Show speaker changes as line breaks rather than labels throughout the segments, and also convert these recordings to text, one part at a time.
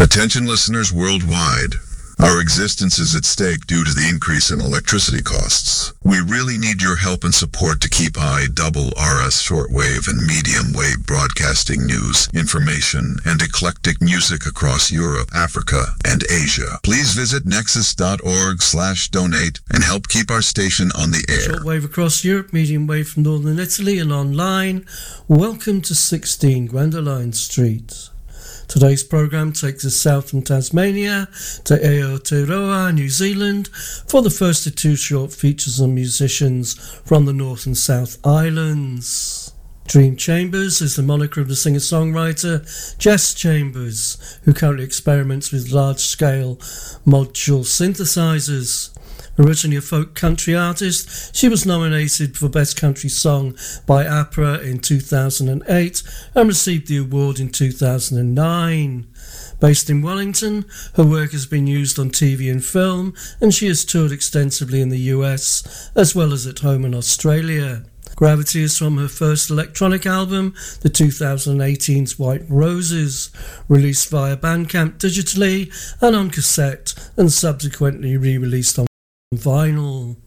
Attention listeners worldwide. Our existence is at stake due to the increase in electricity costs. We really need your help and support to keep IRRS shortwave and medium wave broadcasting news, information, and eclectic music across Europe, Africa, and Asia. Please visit nexus.org/donate and help keep our station on the air.
Shortwave across Europe, medium wave from northern Italy and online. Welcome to 16 Gwendoline Street. Today's programme takes us south from Tasmania to Aotearoa, New Zealand, for the first of two short features on musicians from the North and South Islands. Dream Chambers is the moniker of the singer-songwriter Jess Chambers, who currently experiments with large-scale module synthesizers. Originally a folk country artist, she was nominated for Best Country Song by APRA in 2008 and received the award in 2009. Based in Wellington, her work has been used on TV and film, and she has toured extensively in the US as well as at home in Australia. Gravity is from her first electronic album, the 2018's White Roses, released via Bandcamp digitally and on cassette and subsequently re-released on vinyl.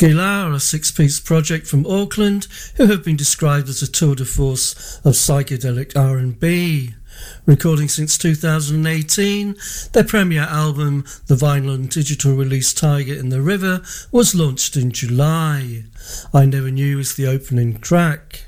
Skillar are a six-piece project from Auckland who have been described as a tour de force of psychedelic R&B. Recording since 2018, their premiere album, the vinyl and digital release Tiger in the River, was launched in July. I Never Knew is the opening track.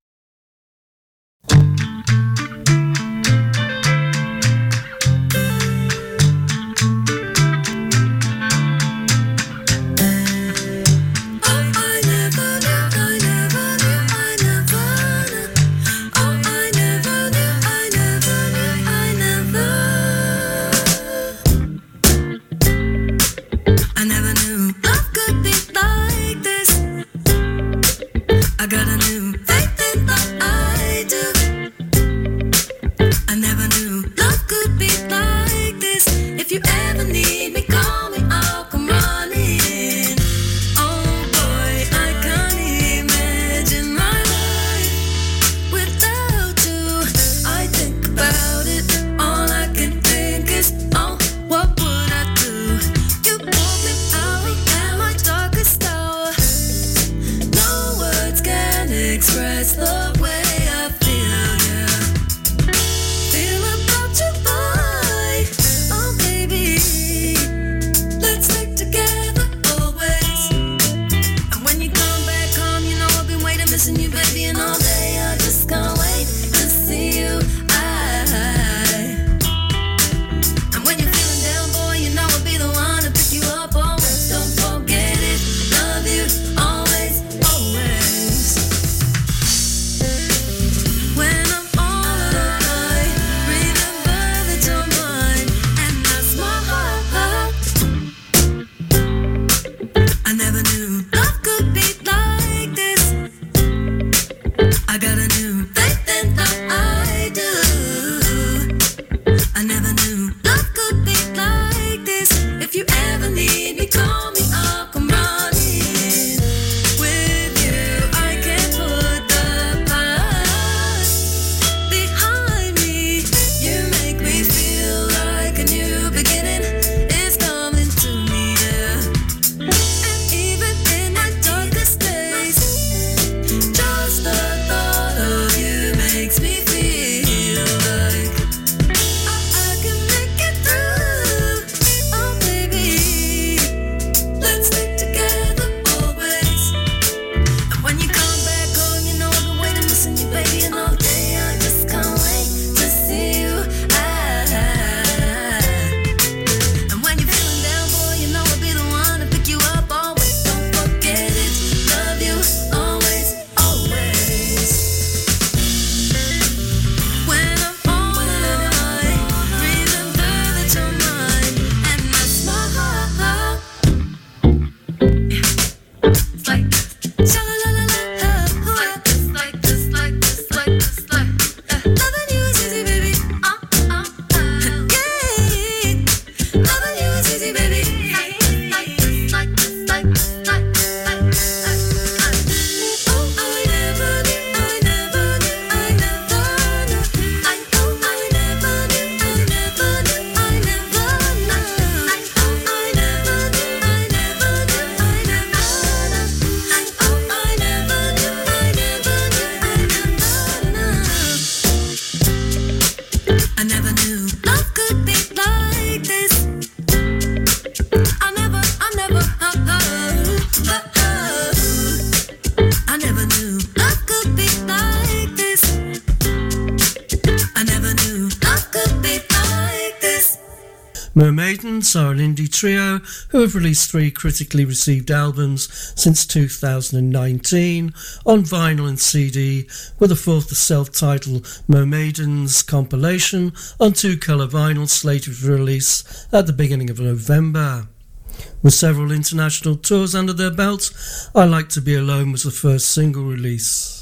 Mermaidens are an indie trio who have released 3 critically received albums since 2019 on vinyl and CD, with a 4th self-titled Mermaidens compilation on 2-colour vinyl slated for release at the beginning of November. With several international tours under their belts, I Like to Be Alone was the first single release.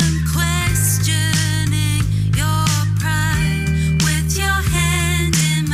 In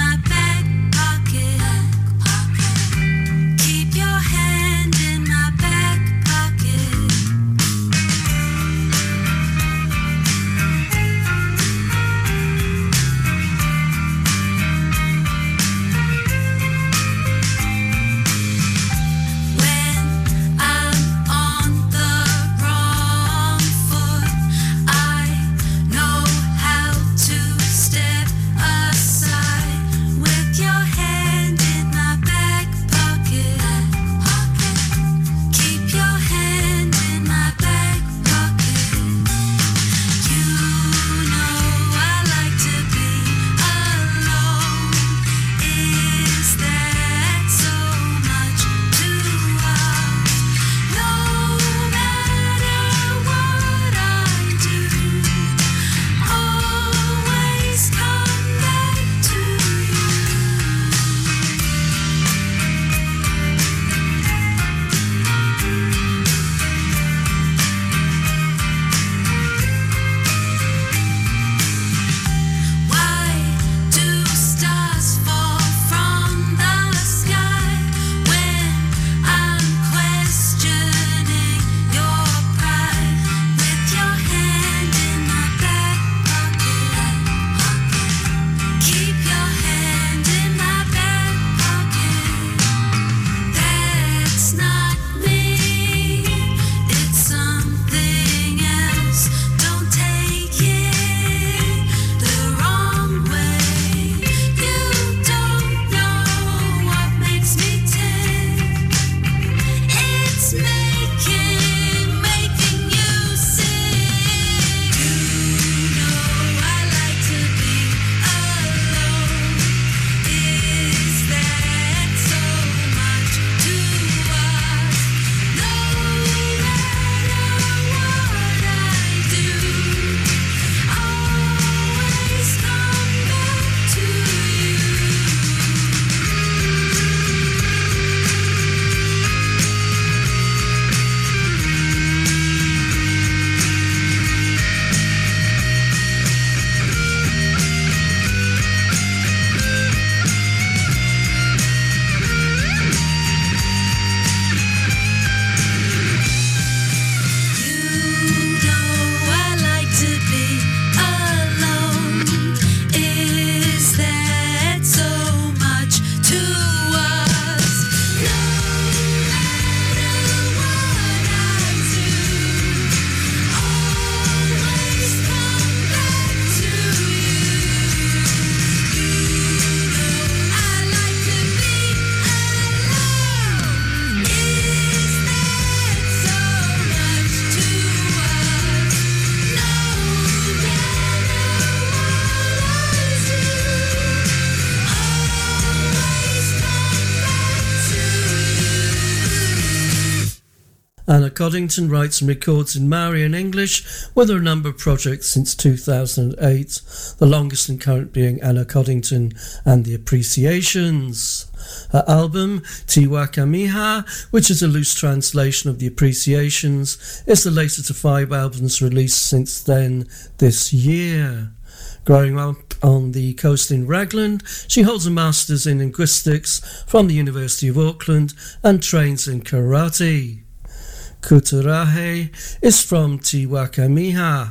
Anna Coddington writes and records in Maori and English with a number of projects since 2008, the longest and current being Anna Coddington and the Appreciations. Her album, Te Waka Miha, which is a loose translation of the Appreciations, is the latest of 5 albums released since then this year. Growing up on the coast in Raglan, she holds a Master's in Linguistics from the University of Auckland and trains in karate. Kuturahe is from Te Waka Miha.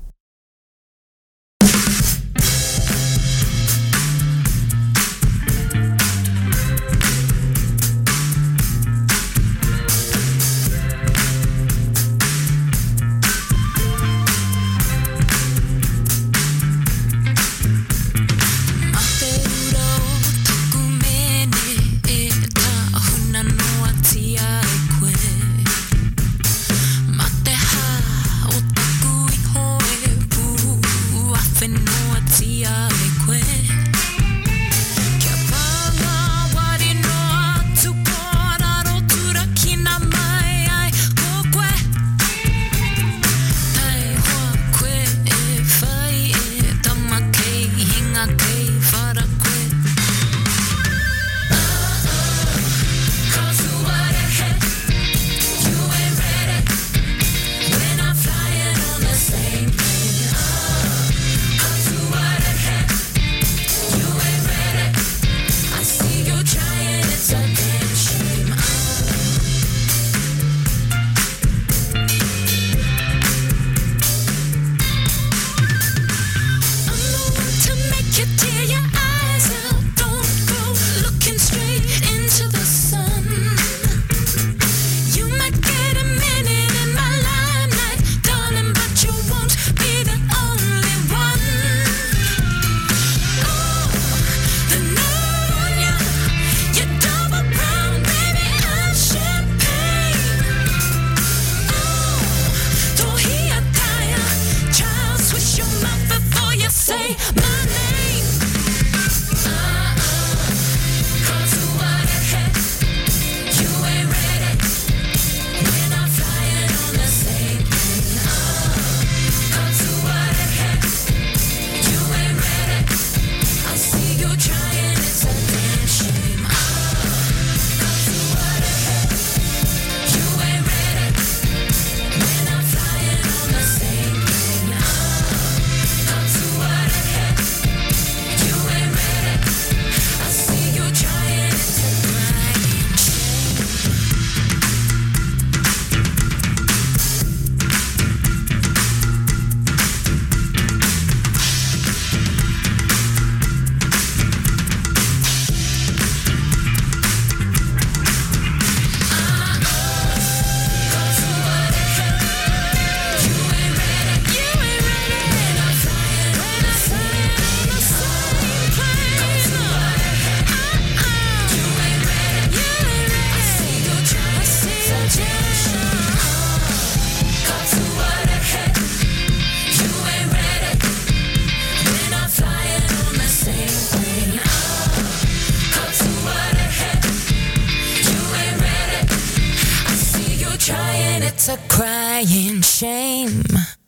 It's a crying shame.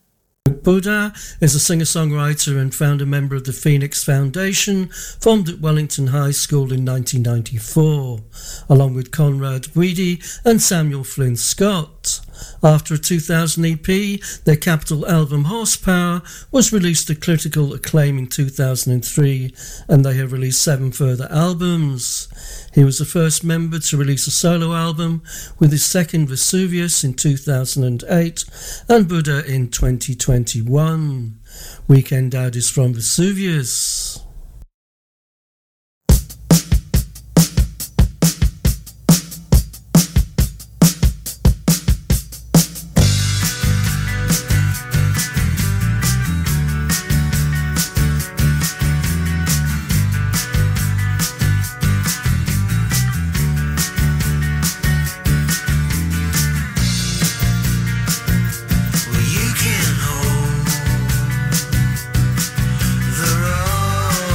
Buddha is a singer-songwriter and founder member of the Phoenix Foundation, formed at Wellington High School in 1994, along with Conrad Weedy and Samuel Flynn Scott. After a 2000 EP, their Capitol album Horsepower was released to critical acclaim in 2003, and they have released 7 further albums. He was the first member to release a solo album, with his second Vesuvius in 2008 and Buddha in 2021. Weekend Dad is from Vesuvius.
You can hold the road.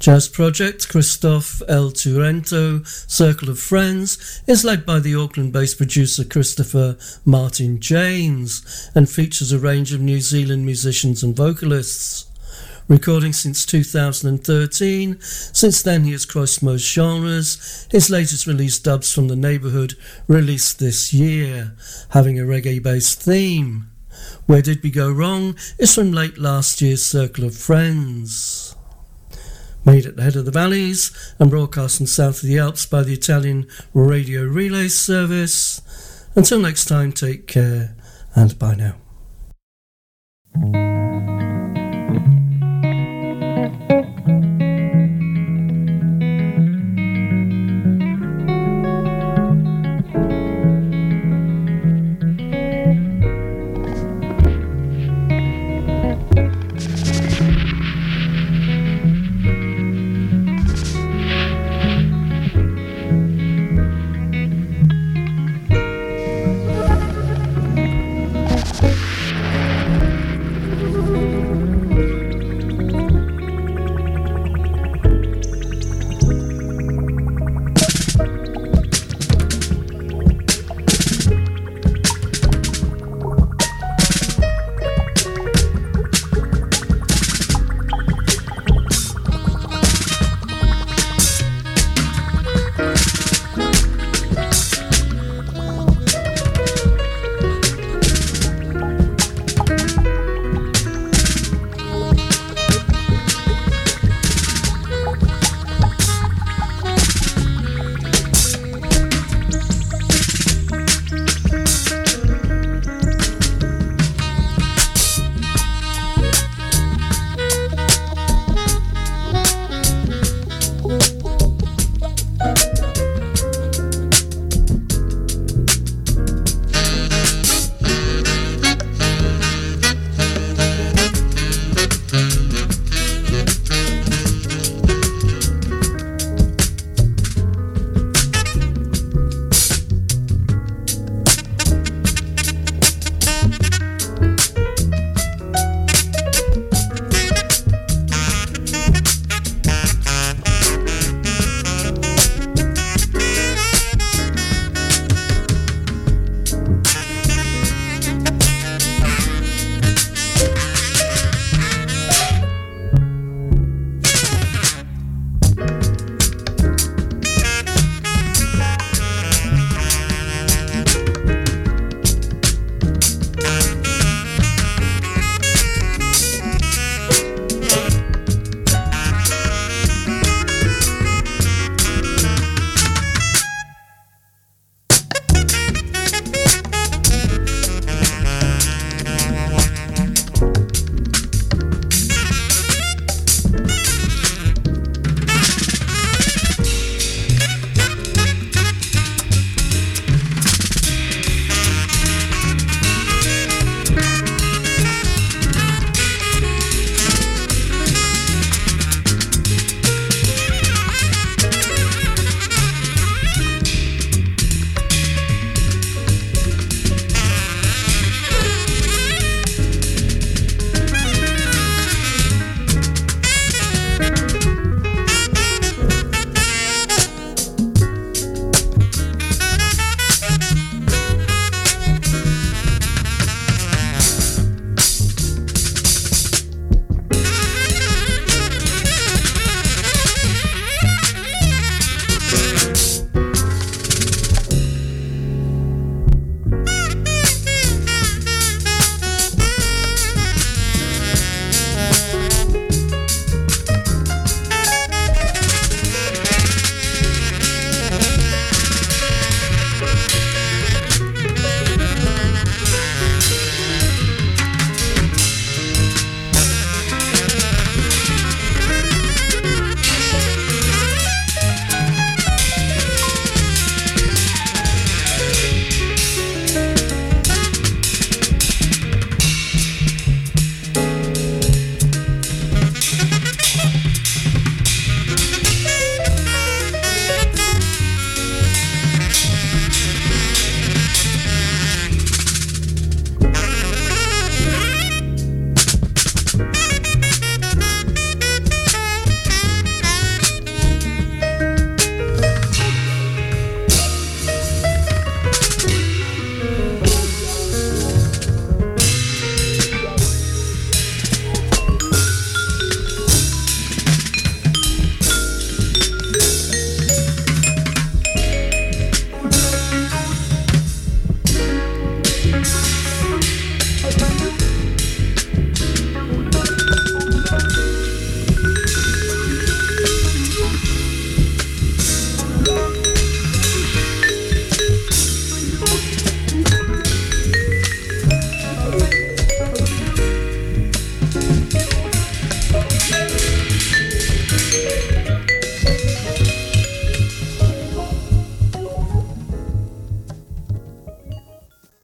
Jazz project Christophe El Turrento, Circle of Friends, is led by the Auckland-based producer Christopher Martin James and features a range of New Zealand musicians and vocalists. Recording since 2013, since then he has crossed most genres. His latest release, Dubs from the Neighbourhood, released this year, having a reggae-based theme. Where Did We Go Wrong is from late last year's Circle of Friends. Made at the head of the valleys and broadcast from south of the Alps by the Italian Radio Relay Service. Until next time, take care and bye now.